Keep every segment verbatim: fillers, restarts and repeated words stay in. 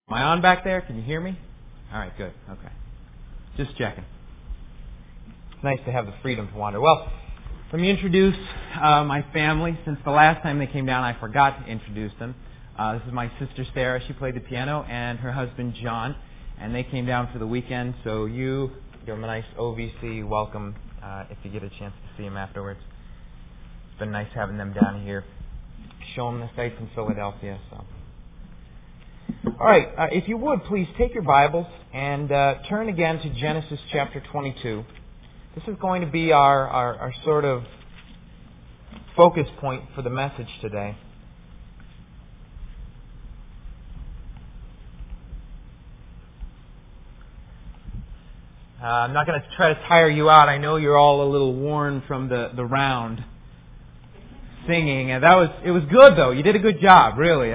Am I on back there? Can you hear me? All right, good. Okay. Just checking. It's nice to have the freedom to wander. Well, let me introduce uh, my family. Since the last time they came down, I forgot to introduce them. Uh, this is my sister Sarah. She played the piano, and her husband John. And they came down for the weekend. So you give them a nice O V C welcome uh, if you get a chance to see them afterwards. It's been nice having them down here. Show them the sights in Philadelphia. So. All right, uh, if you would, please take your Bibles and uh, turn again to Genesis chapter twenty-two. This is going to be our, our, our sort of focus point for the message today. Uh, I'm not going to try to tire you out. I know you're all a little worn from the, the round singing, and that was it was good though. You did a good job, really.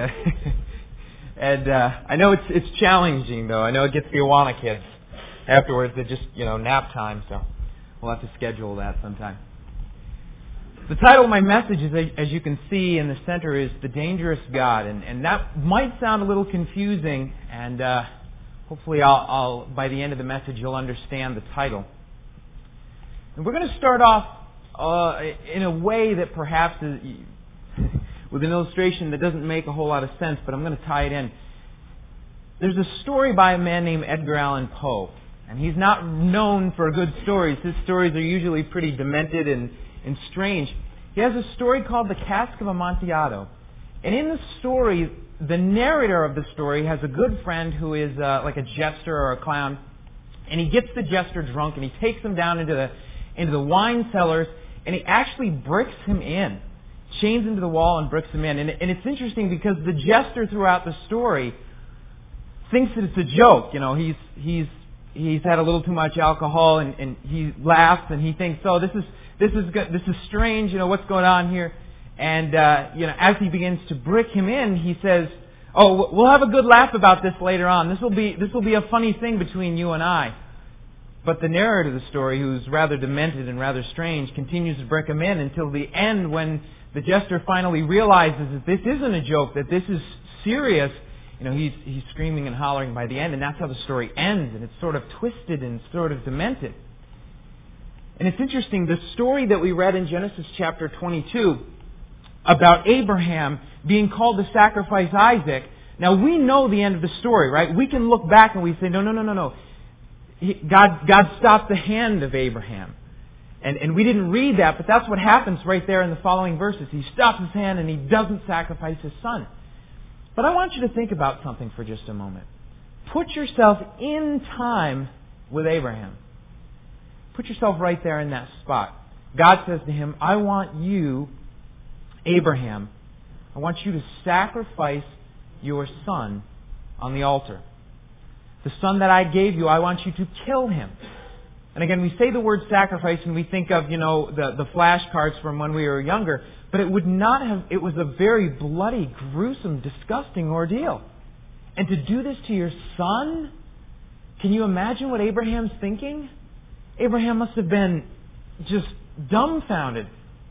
And uh, I know it's it's challenging, though. I know it gets the Awana kids. Afterwards, they just, you know, nap time, so we'll have to schedule that sometime. The title of my message, is, as you can see in the center, is The Dangerous God. And, and that might sound a little confusing, and uh, hopefully I'll, I'll, by the end of the message, you'll understand the title. And we're going to start off uh, in a way that perhaps is... with an illustration that doesn't make a whole lot of sense, but I'm going to tie it in. There's a story by a man named Edgar Allan Poe, and he's not known for good stories. His stories are usually pretty demented and, and strange. He has a story called The Cask of Amontillado. And in the story, the narrator of the story has a good friend who is uh, like a jester or a clown, and he gets the jester drunk, and he takes him down into the, into the wine cellars, and he actually bricks him in. Chains him to the wall and bricks him in. And, and it's interesting because the jester throughout the story thinks that it's a joke. You know, he's he's he's had a little too much alcohol, and, and he laughs and he thinks, "Oh, this is this is good, this is strange. You know, what's going on here?" And uh, you know, as he begins to brick him in, he says, "Oh, we'll have a good laugh about this later on. This will be this will be a funny thing between you and I." But the narrator of the story, who's rather demented and rather strange, continues to brick him in until the end, when the jester finally realizes that this isn't a joke, that this is serious. You know, he's he's screaming and hollering by the end, and that's how the story ends. And it's sort of twisted and sort of demented. And it's interesting, the story that we read in Genesis chapter twenty-two about Abraham being called to sacrifice Isaac. Now, we know the end of the story, right? We can look back and we say, no, no, no, no, no. He, God, God stopped the hand of Abraham. And, and we didn't read that, but that's what happens right there in the following verses. He stops his hand and he doesn't sacrifice his son. But I want you to think about something for just a moment. Put yourself in time with Abraham. Put yourself right there in that spot. God says to him, I want you, Abraham, I want you to sacrifice your son on the altar. The son that I gave you, I want you to kill him. And again, we say the word sacrifice and we think of, you know, the, the flashcards from when we were younger. But it would not have, it was a very bloody, gruesome, disgusting ordeal. And to do this to your son? Can you imagine what Abraham's thinking? Abraham must have been just dumbfounded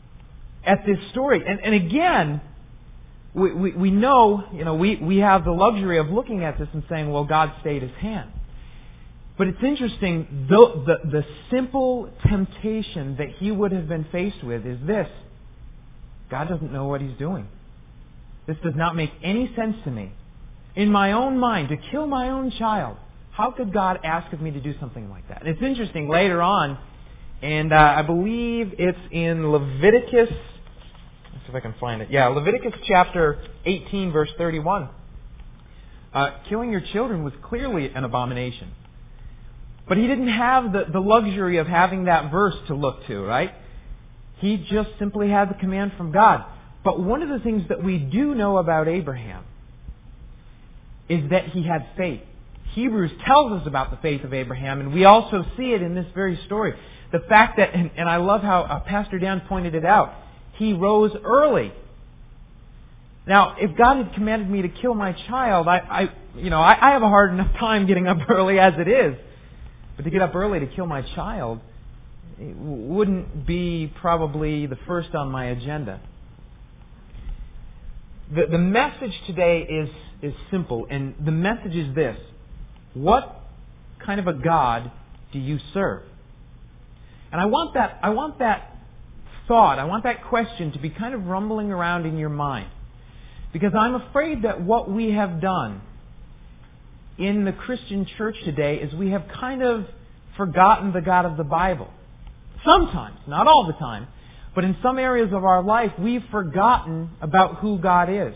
at this story. And, and again, we, we, we know, you know, we, we have the luxury of looking at this and saying, well, God stayed his hand. But it's interesting, the, the, the simple temptation that he would have been faced with is this. God doesn't know what he's doing. This does not make any sense to me. In my own mind, to kill my own child, how could God ask of me to do something like that? And it's interesting, later on, and uh, I believe it's in Leviticus, let's see if I can find it. Yeah, Leviticus chapter eighteen, verse thirty-one. Uh, killing your children was clearly an abomination. But he didn't have the, the luxury of having that verse to look to, right? He just simply had the command from God. But one of the things that we do know about Abraham is that he had faith. Hebrews tells us about the faith of Abraham, and we also see it in this very story. The fact that, and, and I love how uh, Pastor Dan pointed it out, he rose early. Now, if God had commanded me to kill my child, I, I you know, I, I have a hard enough time getting up early as it is. But to get up early to kill my child, it wouldn't be probably the first on my agenda. The, the message today is, is simple, and the message is this. What kind of a God do you serve? And I want that, I want that thought, I want that question to be kind of rumbling around in your mind. Because I'm afraid that what we have done in the Christian church today is we have kind of forgotten the God of the Bible. Sometimes, not all the time, but in some areas of our life, we've forgotten about who God is.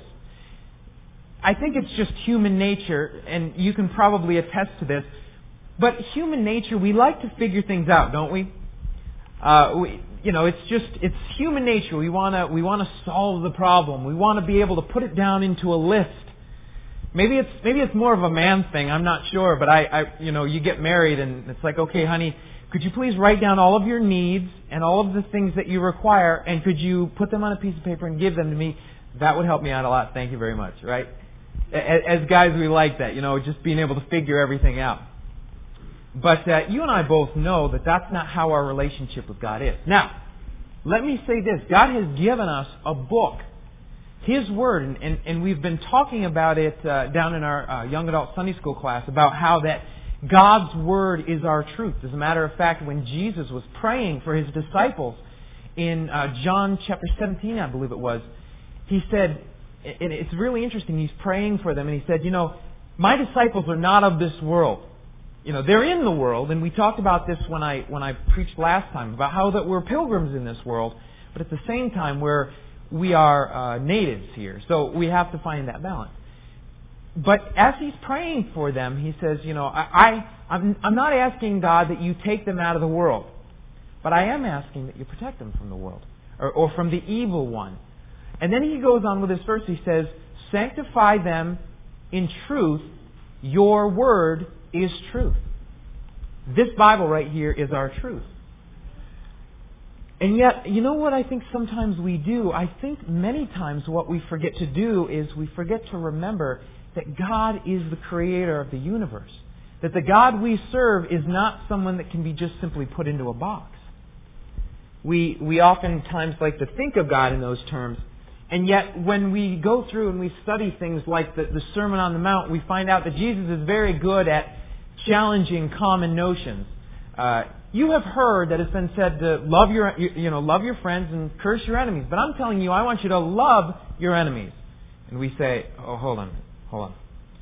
I think it's just human nature, and you can probably attest to this, but human nature, we like to figure things out, don't we? Uh, we you know, it's just, it's human nature. We want to we want to solve the problem. We want to be able to put it down into a list. Maybe it's maybe it's more of a man thing, I'm not sure, but I, I you know, you get married and it's like, okay, honey, could you please write down all of your needs and all of the things that you require, and could you put them on a piece of paper and give them to me? That would help me out a lot. Thank you very much, right? As guys, we like that, you know, just being able to figure everything out. But uh, you and I both know that that's not how our relationship with God is. Now, let me say this. God has given us a book, His Word, and, and, and we've been talking about it uh, down in our uh, young adult Sunday school class about how that God's Word is our truth. As a matter of fact, when Jesus was praying for His disciples in uh, John chapter seventeen, I believe it was, He said, and it's really interesting, He's praying for them, and He said, you know, my disciples are not of this world. You know, they're in the world, and we talked about this when I when I preached last time, about how that we're pilgrims in this world, but at the same time we're we are uh, natives here, so we have to find that balance. But as He's praying for them, He says, you know, I, I I'm, I'm not asking God that you take them out of the world, but I am asking that you protect them from the world, or, or from the evil one. And then He goes on with this verse. He says, sanctify them in truth. Your word is truth. This Bible right here is our truth. And yet, you know what I think sometimes we do? I think many times what we forget to do is we forget to remember that God is the creator of the universe. That the God we serve is not someone that can be just simply put into a box. We, we oftentimes like to think of God in those terms. And yet, when we go through and we study things like the, the Sermon on the Mount, we find out that Jesus is very good at challenging common notions. Uh, you have heard that it's been said to love your, you, you know, love your friends and curse your enemies. But I'm telling you, I want you to love your enemies. And we say, oh, hold on, hold on.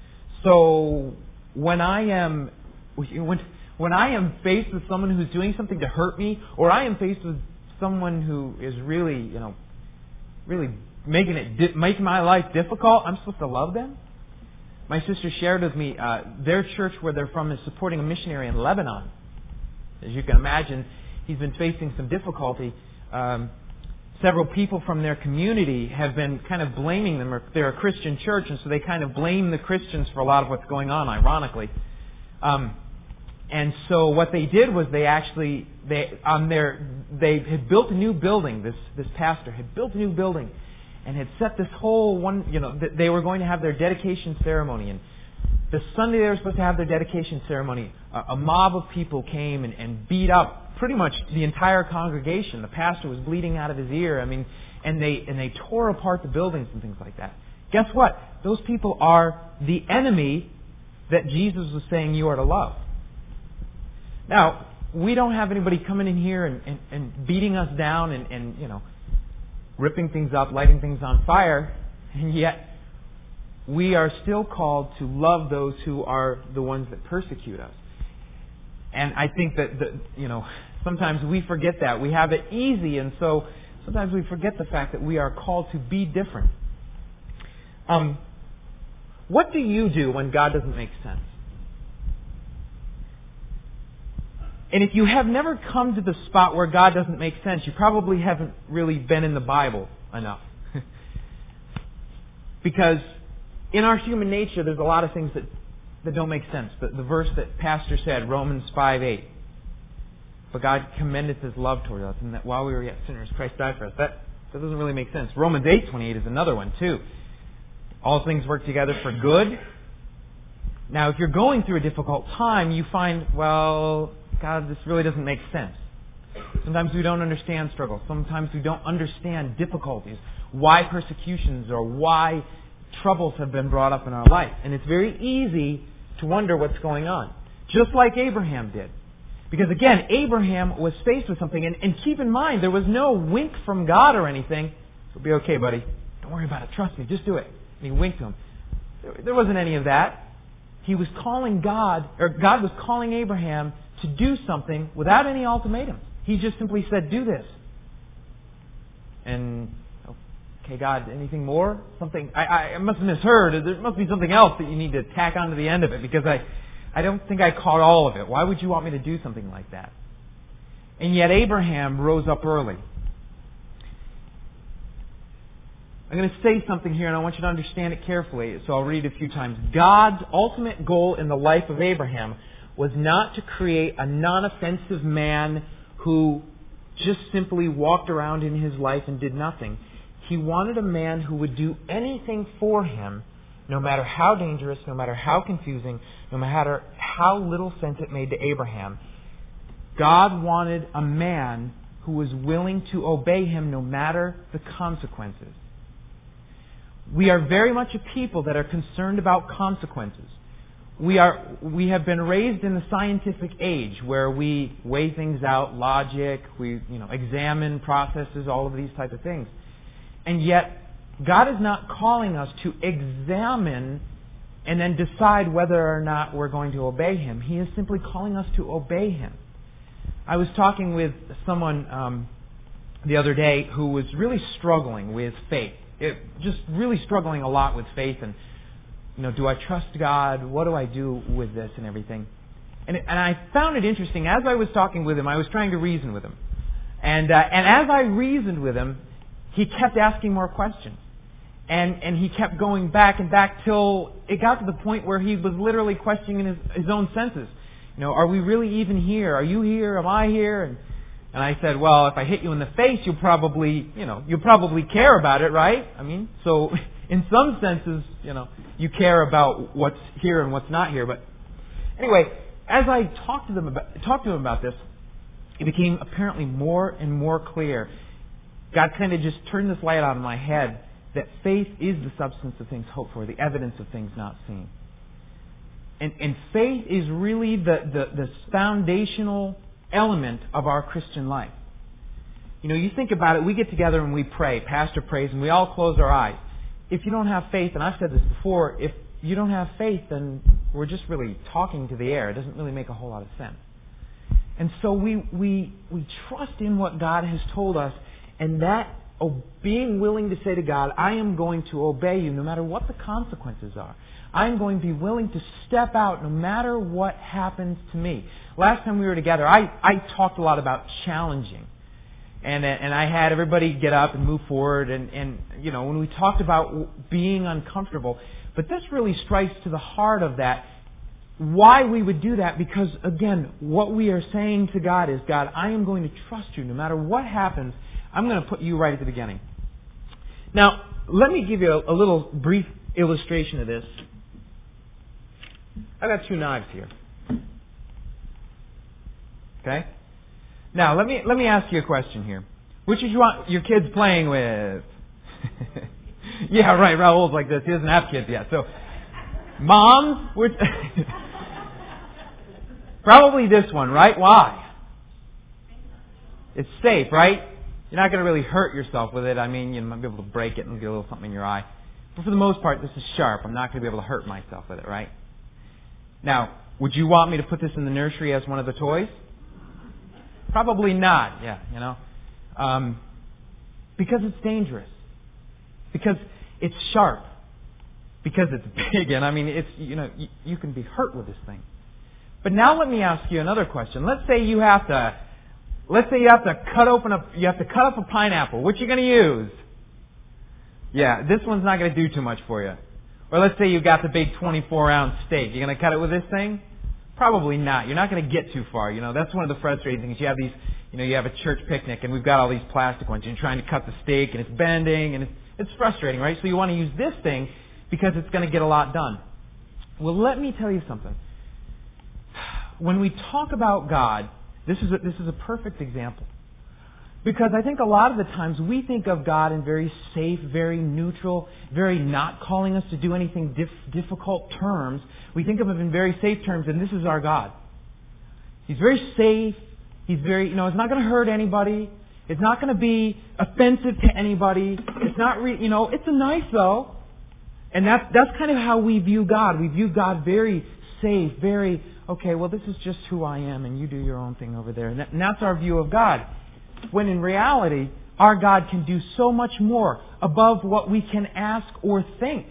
So when I am, when when I am faced with someone who's doing something to hurt me, or I am faced with someone who is really, you know, really making it making my life difficult, I'm supposed to love them? My sister shared with me, uh, their church where they're from is supporting a missionary in Lebanon. As you can imagine, he's been facing some difficulty. Um, several people from their community have been kind of blaming them. They're a Christian church, and so they kind of blame the Christians for a lot of what's going on, ironically. Um, and so what they did was they actually, they on their, they had built a new building. This this pastor had built a new building and had set this whole one, you know, they were going to have their dedication ceremony. And the Sunday they were supposed to have their dedication ceremony, a, a mob of people came and, and beat up pretty much the entire congregation. The pastor was bleeding out of his ear. I mean, and they and they tore apart the buildings and things like that. Guess what? Those people are the enemy that Jesus was saying you are to love. Now, we don't have anybody coming in here and, and, and beating us down and, and, you know, ripping things up, lighting things on fire, and yet we are still called to love those who are the ones that persecute us. And I think that, the, you know, sometimes we forget that. We have it easy, and so sometimes we forget the fact that we are called to be different. Um, what do you do when God doesn't make sense? And if you have never come to the spot where God doesn't make sense, you probably haven't really been in the Bible enough. Because in our human nature, there's a lot of things that, that don't make sense. The, the verse that Pastor said, Romans five eight. But God commendeth His love toward us, and that while we were yet sinners, Christ died for us. That, that doesn't really make sense. Romans eight twenty-eight is another one, too. All things work together for good. Now, if you're going through a difficult time, you find, well, God, this really doesn't make sense. Sometimes we don't understand struggles. Sometimes we don't understand difficulties. why persecutions or why troubles have been brought up in our life. And it's very easy to wonder what's going on. Just like Abraham did. Because again, Abraham was faced with something. And, and keep in mind, there was no wink from God or anything. It'll be okay, buddy. Don't worry about it. Trust me. Just do it. And he winked to him. There, there wasn't any of that. He was calling God, or God was calling Abraham to do something without any ultimatums. He just simply said, do this. And, okay, God, anything more? Something, I, I must have misheard. There must be something else that you need to tack onto the end of it, because I, I don't think I caught all of it. Why would you want me to do something like that? And yet Abraham rose up early. I'm going to say something here, and I want you to understand it carefully, so I'll read it a few times. God's ultimate goal in the life of Abraham was not to create a non-offensive man who just simply walked around in his life and did nothing. He wanted a man who would do anything for him, no matter how dangerous, no matter how confusing, no matter how little sense it made to Abraham. God wanted a man who was willing to obey him no matter the consequences. We are very much a people that are concerned about consequences. We are we have been raised in the scientific age where we weigh things out, logic, we you know examine processes, all of these types of things. And yet God is not calling us to examine and then decide whether or not we're going to obey Him. He is simply calling us to obey Him. I was talking with someone um, the other day who was really struggling with faith. It, just really struggling a lot with faith, and you know, do I trust God? What do I do with this and everything? And, and I found it interesting. As I was talking with him, I was trying to reason with him, and uh, and as I reasoned with him, he kept asking more questions, and and he kept going back and back till it got to the point where he was literally questioning his his own senses. You know, are we really even here? Are you here? Am I here? And And I said, well, if I hit you in the face, you'll probably, you know, you'll probably care about it, right? I mean, so in some senses, you know, you care about what's here and what's not here. But anyway, as I talked to them about, talked to him about this, it became apparently more and more clear. God kind of just turned this light on in my head that faith is the substance of things hoped for, the evidence of things not seen. And, and faith is really the, the, the foundational element of our Christian life. You know, you think about it, we get together and we pray, pastor prays, and we all close our eyes. If you don't have faith, and I've said this before, if you don't have faith, then we're just really talking to the air. It doesn't really make a whole lot of sense. And so we we we trust in what God has told us, and that oh, being willing to say to God, I am going to obey you no matter what the consequences are. I'm going to be willing to step out no matter what happens to me. Last time we were together, I, I talked a lot about challenging. And and I had everybody get up and move forward. And, and, you know, when we talked about being uncomfortable. But this really strikes to the heart of that. Why we would do that, because, again, what we are saying to God is, God, I am going to trust you. No matter what happens, I'm going to put you right at the beginning. Now, let me give you a, a little brief illustration of this. I've got two knives here. Okay? Now, let me let me ask you a question here. Which is you want your kids playing with? Yeah, right. Raul's like this. He doesn't have kids yet. So, moms, which probably this one, right? Why? It's safe, right? You're not going to really hurt yourself with it. I mean, you might be able to break it and get a little something in your eye. But for the most part, this is sharp. I'm not going to be able to hurt myself with it, right? Now, would you want me to put this in the nursery as one of the toys? Probably not, yeah, you know. Um, because it's dangerous. Because it's sharp. Because it's big, and I mean, it's, you know, you, you can be hurt with this thing. But now let me ask you another question. Let's say you have to, let's say you have to cut open a, you have to cut up a pineapple. What are you going to use? Yeah, this one's not going to do too much for you. Or let's say you've got the big twenty-four ounce steak. You're going to cut it with this thing? Probably not. You're not going to get too far. You know, that's one of the frustrating things. You have these, you know, you have a church picnic and we've got all these plastic ones. You're trying to cut the steak and it's bending and it's, it's frustrating, right? So you want to use this thing because it's going to get a lot done. Well, let me tell you something. When we talk about God, this is a, this is a perfect example. Because I think a lot of the times we think of God in very safe, very neutral, very not calling us to do anything dif- difficult terms. We think of Him in very safe terms, and this is our God. He's very safe. He's very, you know, it's not going to hurt anybody. It's not going to be offensive to anybody. It's not, re- you know, it's a nice though. And that's, that's kind of how we view God. We view God very safe, very, okay, well, this is just who I am, and you do your own thing over there. And, that, and that's our view of God. When in reality, our God can do so much more above what we can ask or think.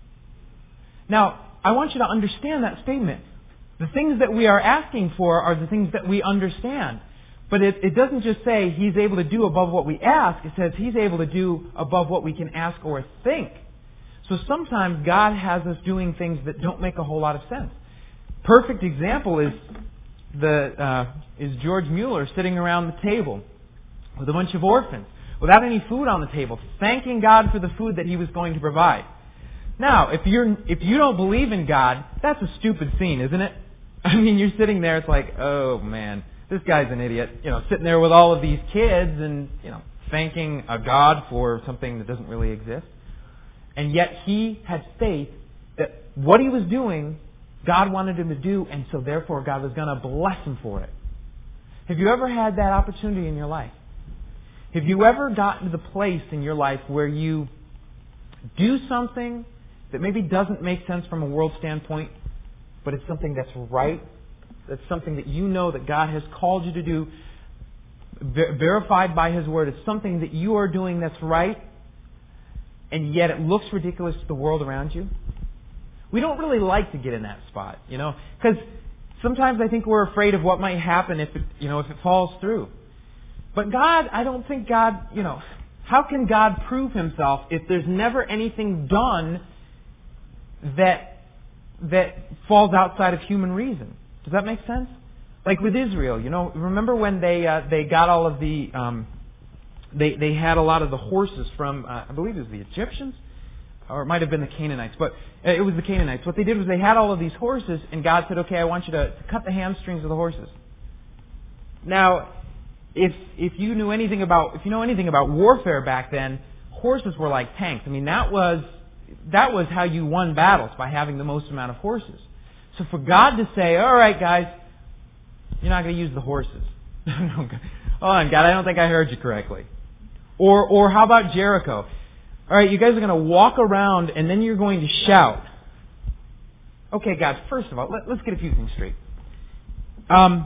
Now, I want you to understand that statement. The things that we are asking for are the things that we understand. But it, it doesn't just say He's able to do above what we ask. It says He's able to do above what we can ask or think. So sometimes God has us doing things that don't make a whole lot of sense. Perfect example is the uh, is George Mueller sitting around the table with a bunch of orphans without any food on the table, thanking God for the food that He was going to provide. Now, if you're if you don't believe in God, that's a stupid scene, isn't it? I mean, you're sitting there, it's like, oh man, this guy's an idiot. You know, sitting there with all of these kids and, you know, thanking a God for something that doesn't really exist. And yet he had faith that what he was doing, God wanted him to do, and so therefore God was going to bless him for it. Have you ever had that opportunity in your life? Have you ever gotten to the place in your life where you do something that maybe doesn't make sense from a world standpoint, but it's something that's right? That's something that you know that God has called you to do, ver- verified by His Word. It's something that you are doing that's right, and yet it looks ridiculous to the world around you. We don't really like to get in that spot, you know, because sometimes I think we're afraid of what might happen if it, you know, if it falls through. But God, I don't think God, you know, how can God prove Himself if there's never anything done that that falls outside of human reason? Does that make sense? Like with Israel, you know, remember when they uh, they got all of the um, they they had a lot of the horses from uh, I believe it was the Egyptians, or it might have been the Canaanites, but it was the Canaanites. What they did was they had all of these horses, and God said, "Okay, I want you to, to cut the hamstrings of the horses." Now, if if you knew anything about if you know anything about warfare back then, horses were like tanks. I mean, that was that was how you won battles, by having the most amount of horses. So for God to say, "All right, guys, you're not going to use the horses." Hold on, God, I don't think I heard you correctly. Or or how about Jericho? All right, you guys are going to walk around and then you're going to shout. Okay, guys, first of all, let, let's get a few things straight. Um,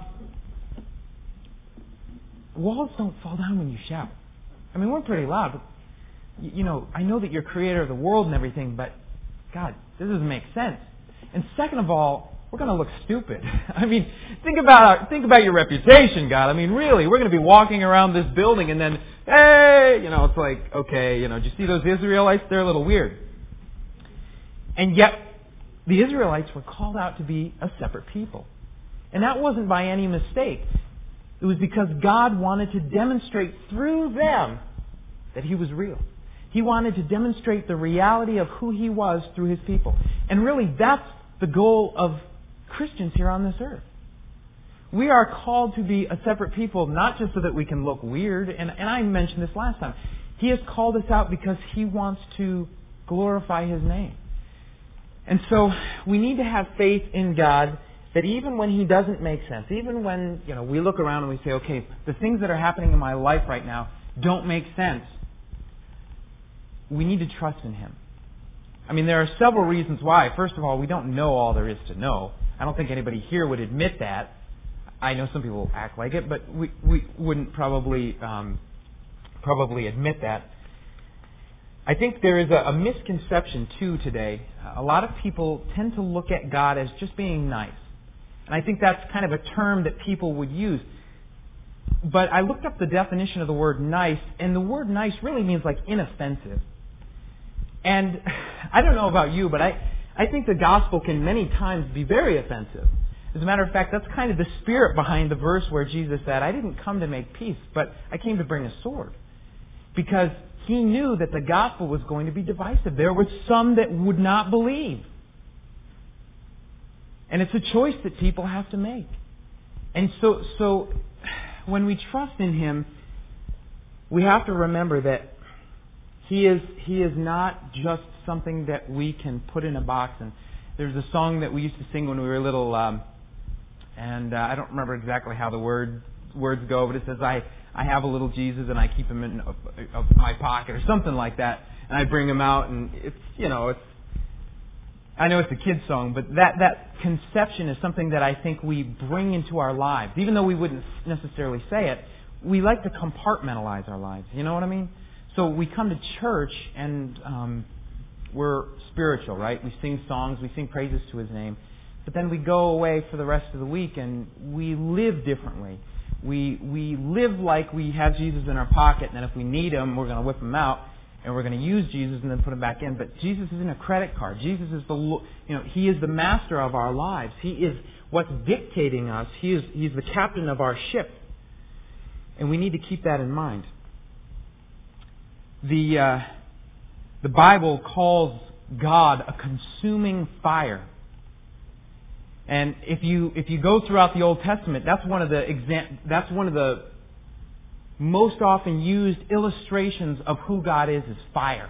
walls don't fall down when you shout. I mean, we're pretty loud, but, you know, I know that you're creator of the world and everything, but, God, this doesn't make sense. And second of all, we're going to look stupid. I mean, think about our, think about your reputation, God. I mean, really, we're going to be walking around this building and then, hey, you know, it's like, okay, you know, did you see those Israelites? They're a little weird. And yet, the Israelites were called out to be a separate people. And that wasn't by any mistake. It was because God wanted to demonstrate through them that He was real. He wanted to demonstrate the reality of who He was through His people. And really, that's the goal of Christians here on this earth. We are called to be a separate people, not just so that we can look weird. And, and I mentioned this last time. He has called us out because He wants to glorify His name. And so we need to have faith in God that even when He doesn't make sense, even when, you know, we look around and we say, okay, the things that are happening in my life right now don't make sense, we need to trust in Him. I mean, there are several reasons why. First of all, we don't know all there is to know. I don't think anybody here would admit that. I know some people act like it, but we, we wouldn't probably um, probably admit that. I think there is a, a misconception, too, today. A lot of people tend to look at God as just being nice. And I think that's kind of a term that people would use. But I looked up the definition of the word nice, and the word nice really means like inoffensive. And I don't know about you, but I, I think the gospel can many times be very offensive. As a matter of fact, that's kind of the spirit behind the verse where Jesus said, I didn't come to make peace, but I came to bring a sword. Because He knew that the gospel was going to be divisive. There were some that would not believe. And it's a choice that people have to make. And so, so when we trust in Him, we have to remember that He is He is not just something that we can put in a box. And there's a song that we used to sing when we were little, um, and uh, I don't remember exactly how the word words go, but it says, I, I have a little Jesus and I keep him in a, a, a, my pocket or something like that. And I bring him out, and it's, you know, it's, I know it's a kid's song, but that, that conception is something that I think we bring into our lives. Even though we wouldn't necessarily say it, we like to compartmentalize our lives. You know what I mean? So we come to church and um, we're spiritual, right? We sing songs, we sing praises to His name. But then we go away for the rest of the week and we live differently. We we live like we have Jesus in our pocket, and then if we need Him, we're going to whip Him out, and we're going to use Jesus and then put Him back in. But Jesus isn't a credit card. Jesus is the, you know, He is the master of our lives. He is what's dictating us. He is He's the captain of our ship, and we need to keep that in mind. The uh, the Bible calls God a consuming fire. And if you if you go throughout the Old Testament, that's one of the exam, that's one of the most often used illustrations of who God is is fire.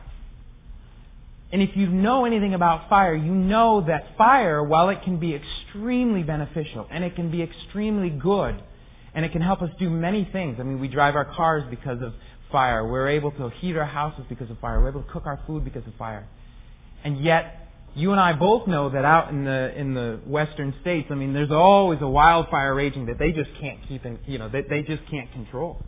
And if you know anything about fire, you know that fire, while it can be extremely beneficial and it can be extremely good, and it can help us do many things. I mean, we drive our cars because of fire. We're able to heat our houses because of fire. We're able to cook our food because of fire. And yet, you and I both know that out in the in the western states, I mean, there's always a wildfire raging that they just can't keep in, you know, that they just can't control.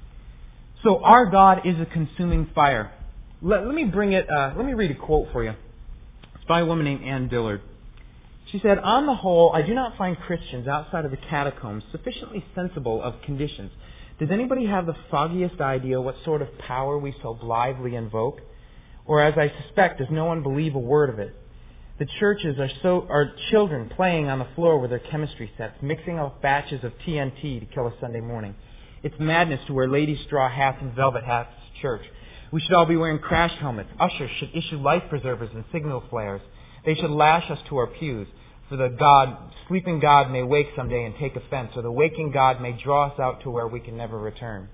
So our God is a consuming fire. Let, let me bring it. Uh, let me read a quote for you. It's by a woman named Ann Dillard. She said, "On the whole, I do not find Christians outside of the catacombs sufficiently sensible of conditions. Does anybody have the foggiest idea what sort of power we so blithely invoke? Or, as I suspect, does no one believe a word of it? The churches are so are children playing on the floor with their chemistry sets, mixing up batches of T N T to kill a Sunday morning. It's madness to wear ladies' straw hats and velvet hats to church. We should all be wearing crash helmets. Ushers should issue life preservers and signal flares. They should lash us to our pews, for the God, sleeping God may wake someday and take offense, or the waking God may draw us out to where we can never return."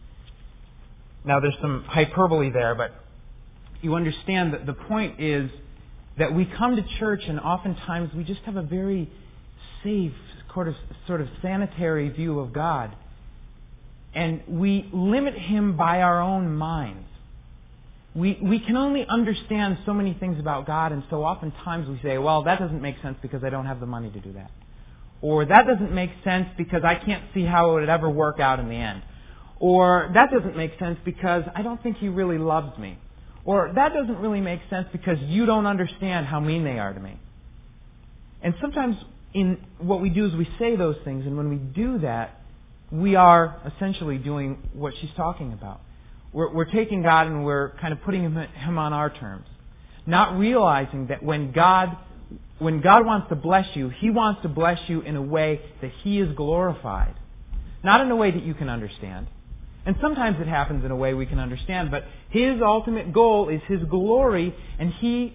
Now, there's some hyperbole there, but you understand that the point is that we come to church and oftentimes we just have a very safe, sort of, sort of sanitary view of God. And we limit Him by our own minds. We we can only understand so many things about God, and so oftentimes we say, well, that doesn't make sense because I don't have the money to do that. Or that doesn't make sense because I can't see how it would ever work out in the end. Or that doesn't make sense because I don't think He really loves me. Or that doesn't really make sense because you don't understand how mean they are to me. And sometimes in what we do is we say those things, and when we do that, we are essentially doing what she's talking about. We're, we're taking God and we're kind of putting him, him on our terms, not realizing that when God, when God wants to bless you, He wants to bless you in a way that He is glorified, not in a way that you can understand. And sometimes it happens in a way we can understand, but His ultimate goal is His glory, and He...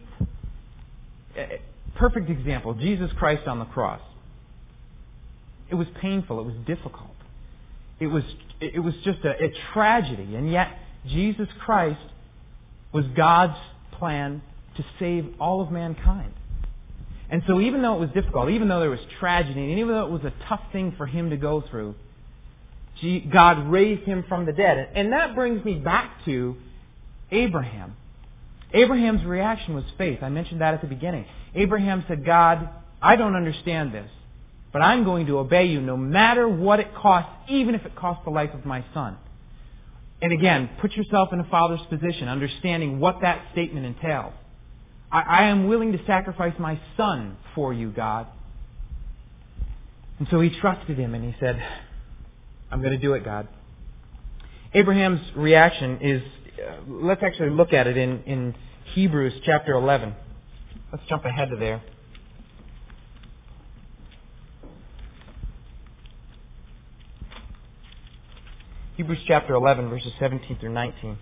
Perfect example, Jesus Christ on the cross. It was painful, it was difficult. It was it was just a, a tragedy, and yet Jesus Christ was God's plan to save all of mankind. And so even though it was difficult, even though there was tragedy, and even though it was a tough thing for Him to go through, God raised Him from the dead. And that brings me back to Abraham. Abraham's reaction was faith. I mentioned that at the beginning. Abraham said, God, I don't understand this, but I'm going to obey You no matter what it costs, even if it costs the life of my son. And again, put yourself in a father's position, understanding what that statement entails. I, I am willing to sacrifice my son for You, God. And so he trusted Him and he said, I'm going to do it, God. Abraham's reaction is, uh, let's actually look at it in, in Hebrews chapter eleven. Let's jump ahead to there. Hebrews chapter eleven, verses seventeen through nineteen.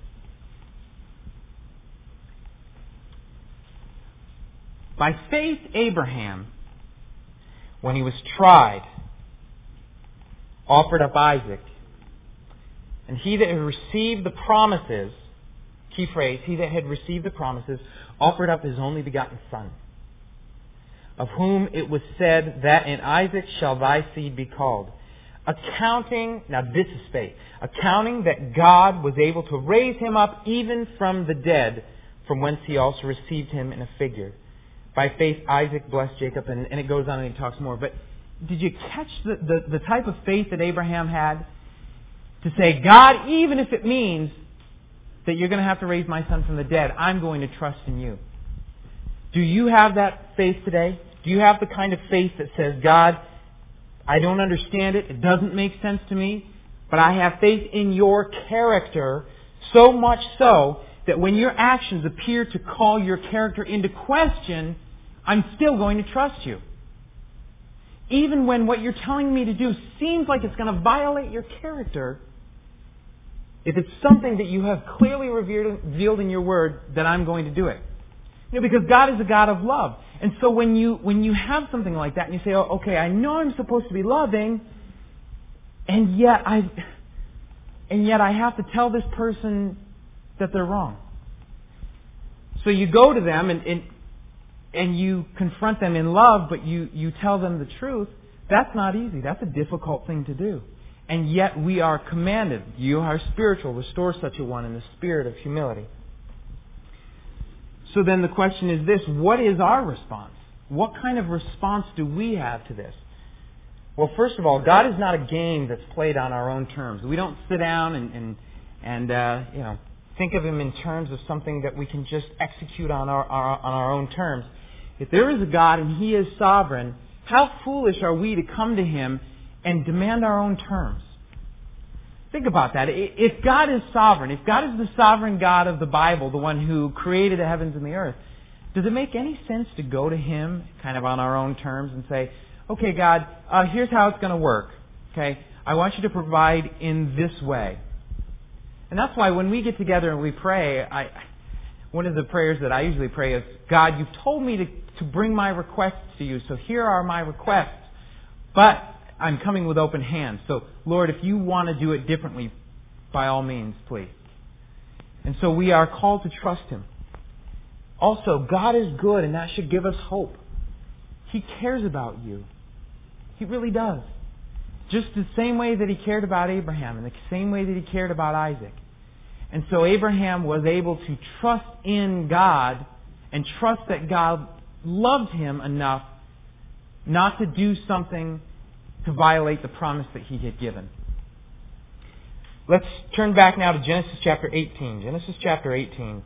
By faith, Abraham, when he was tried, offered up Isaac. And he that had received the promises, key phrase, he that had received the promises offered up his only begotten Son, of whom it was said that in Isaac shall thy seed be called. Accounting, now this is faith, accounting that God was able to raise him up even from the dead, from whence he also received him in a figure. By faith Isaac blessed Jacob, and, and it goes on and he talks more. But did you catch the, the, the type of faith that Abraham had? To say, God, even if it means that you're going to have to raise my son from the dead, I'm going to trust in you. Do you have that faith today? Do you have the kind of faith that says, God, I don't understand it, it doesn't make sense to me, but I have faith in your character, so much so that when your actions appear to call your character into question, I'm still going to trust you. Even when what you're telling me to do seems like it's going to violate your character, if it's something that you have clearly revealed in your word, then I'm going to do it. You know, because God is a God of love. And so when you when you have something like that and you say, oh, okay, I know I'm supposed to be loving, and yet I and yet I have to tell this person that they're wrong. So you go to them and and, and you confront them in love, but you, you tell them the truth. That's not easy. That's a difficult thing to do. And yet we are commanded, you are spiritual, restore such a one in the spirit of humility. So then the question is this, what is our response? What kind of response do we have to this? Well, first of all, God is not a game that's played on our own terms. We don't sit down and, and, and uh, you know, think of Him in terms of something that we can just execute on our, our, on our own terms. If there is a God and He is sovereign, how foolish are we to come to Him and demand our own terms? Think about that. If God is sovereign, if God is the sovereign God of the Bible, the one who created the heavens and the earth, does it make any sense to go to Him kind of on our own terms and say, okay, God, uh, here's how it's going to work. Okay, I want you to provide in this way. And that's why when we get together and we pray, I, one of the prayers that I usually pray is, God, you've told me to, to bring my requests to you, so here are my requests. But I'm coming with open hands. So, Lord, if you want to do it differently, by all means, please. And so we are called to trust Him. Also, God is good, and that should give us hope. He cares about you. He really does. Just the same way that He cared about Abraham, and the same way that He cared about Isaac. And so Abraham was able to trust in God and trust that God loved him enough not to do something to violate the promise that He had given. Let's turn back now to Genesis chapter eighteen. Genesis chapter eighteen.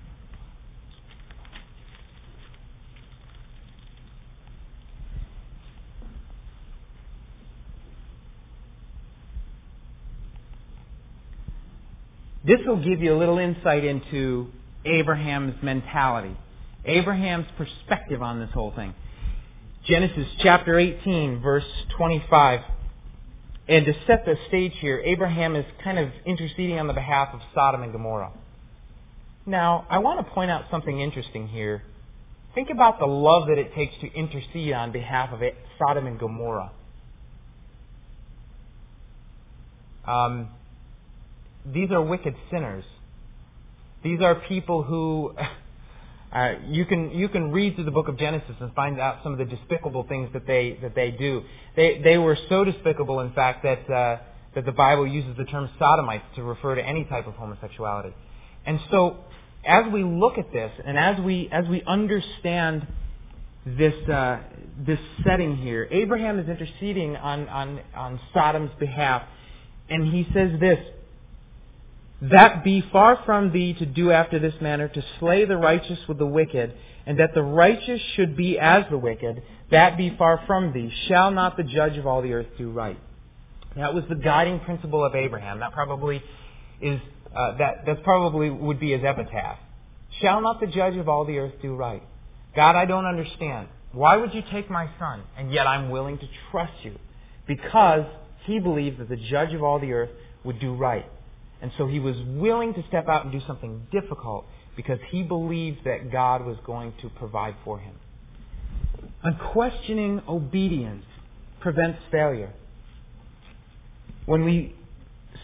This will give you a little insight into Abraham's mentality, Abraham's perspective on this whole thing. Genesis chapter eighteen, verse twenty-five. And to set the stage here, Abraham is kind of interceding on the behalf of Sodom and Gomorrah. Now, I want to point out something interesting here. Think about the love that it takes to intercede on behalf of Sodom and Gomorrah. Um, these are wicked sinners. These are people who... Uh, you can you can read through the book of Genesis and find out some of the despicable things that they that they do. They they were so despicable, in fact, that uh, that the Bible uses the term sodomites to refer to any type of homosexuality. And so, as we look at this, and as we as we understand this uh, this setting here, Abraham is interceding on on on Sodom's behalf, and he says this. That be far from thee to do after this manner, to slay the righteous with the wicked, and that the righteous should be as the wicked, that be far from thee. Shall not the judge of all the earth do right? That was the guiding principle of Abraham. That probably is uh, that that probably would be his epitaph. Shall not the judge of all the earth do right? God, I don't understand. Why would you take my son? And yet I'm willing to trust you, because he believed that the judge of all the earth would do right. And so he was willing to step out and do something difficult because he believed that God was going to provide for him. Unquestioning obedience prevents failure. When we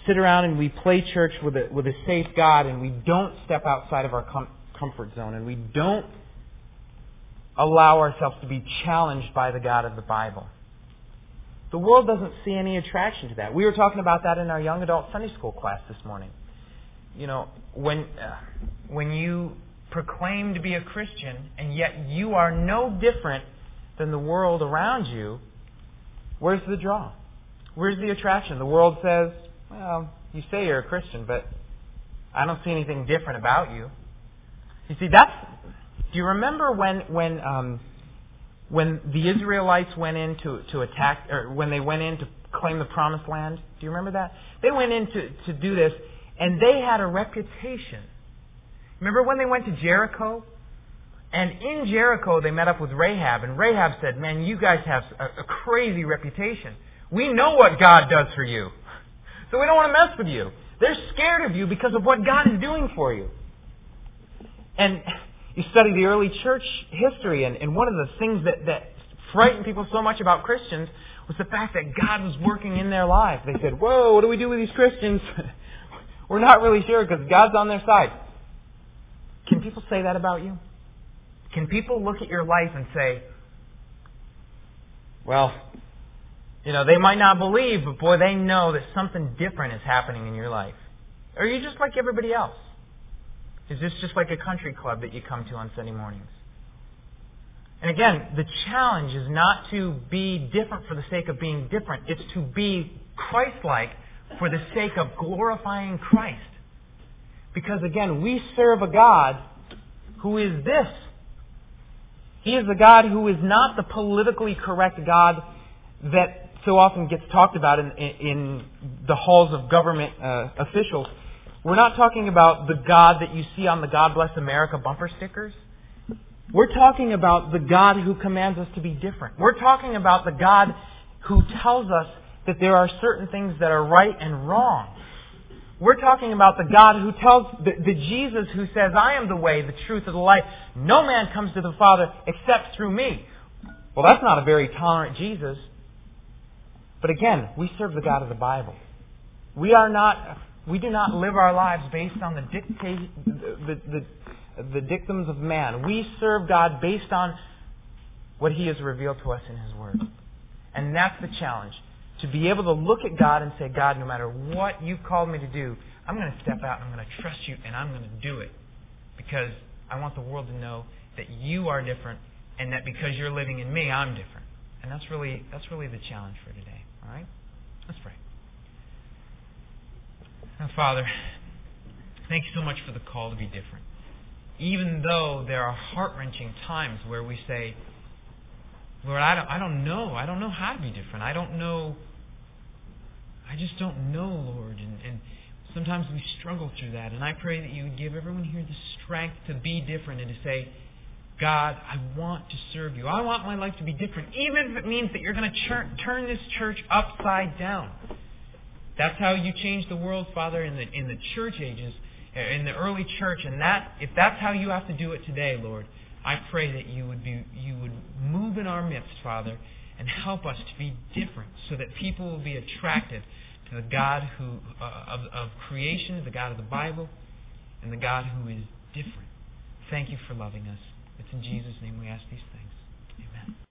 sit around and we play church with a, with a safe God, and we don't step outside of our com- comfort zone, and we don't allow ourselves to be challenged by the God of the Bible. The world doesn't see any attraction to that. We were talking about that in our young adult Sunday school class this morning. You know, when uh, when you proclaim to be a Christian, and yet you are no different than the world around you, where's the draw? Where's the attraction? The world says, well, you say you're a Christian, but I don't see anything different about you. You see, that's... Do you remember when when um, when the Israelites went in to, to attack, or when they went in to claim the Promised Land? Do you remember that? They went in to, to do this, and they had a reputation. Remember when they went to Jericho? And in Jericho, they met up with Rahab, and Rahab said, man, you guys have a, a crazy reputation. We know what God does for you, so we don't want to mess with you. They're scared of you because of what God is doing for you. And you study the early church history, and, and one of the things that, that frightened people so much about Christians was the fact that God was working in their lives. They said, whoa, what do we do with these Christians? We're not really sure because God's on their side. Can people say that about you? Can people look at your life and say, well, you know, they might not believe, but boy, they know that something different is happening in your life? Or are you just like everybody else? Is this just like a country club that you come to on Sunday mornings? And again, the challenge is not to be different for the sake of being different. It's to be Christ-like for the sake of glorifying Christ. Because again, we serve a God who is this. He is a God who is not the politically correct God that so often gets talked about in, in the halls of government uh, officials. We're not talking about the God that you see on the God Bless America bumper stickers. We're talking about the God who commands us to be different. We're talking about the God who tells us that there are certain things that are right and wrong. We're talking about the God who tells, the, the Jesus who says, I am the way, the truth, and the life. No man comes to the Father except through me. Well, that's not a very tolerant Jesus. But again, we serve the God of the Bible. We are not, we do not live our lives based on the dictate, the, the, the dictums of man. We serve God based on what He has revealed to us in His Word. And that's the challenge. To be able to look at God and say, God, no matter what you've called me to do, I'm going to step out and I'm going to trust you and I'm going to do it. Because I want the world to know that you are different and that because you're living in me, I'm different. And that's really that's really the challenge for today. All right? Let's pray. Now, Father, thank you so much for the call to be different. Even though there are heart-wrenching times where we say, Lord, I don't, I don't know. I don't know how to be different. I don't know. I just don't know, Lord. And, and sometimes we struggle through that. And I pray that you would give everyone here the strength to be different and to say, God, I want to serve you. I want my life to be different, even if it means that you're going to chur- turn this church upside down. That's how you changed the world, Father, in the in the church ages, in the early church. And that if that's how you have to do it today, Lord, I pray that you would be you would move in our midst, Father, and help us to be different so that people will be attracted to the God who uh, of, of creation, the God of the Bible, and the God who is different. Thank you for loving us. It's in Jesus' name we ask these things. Amen.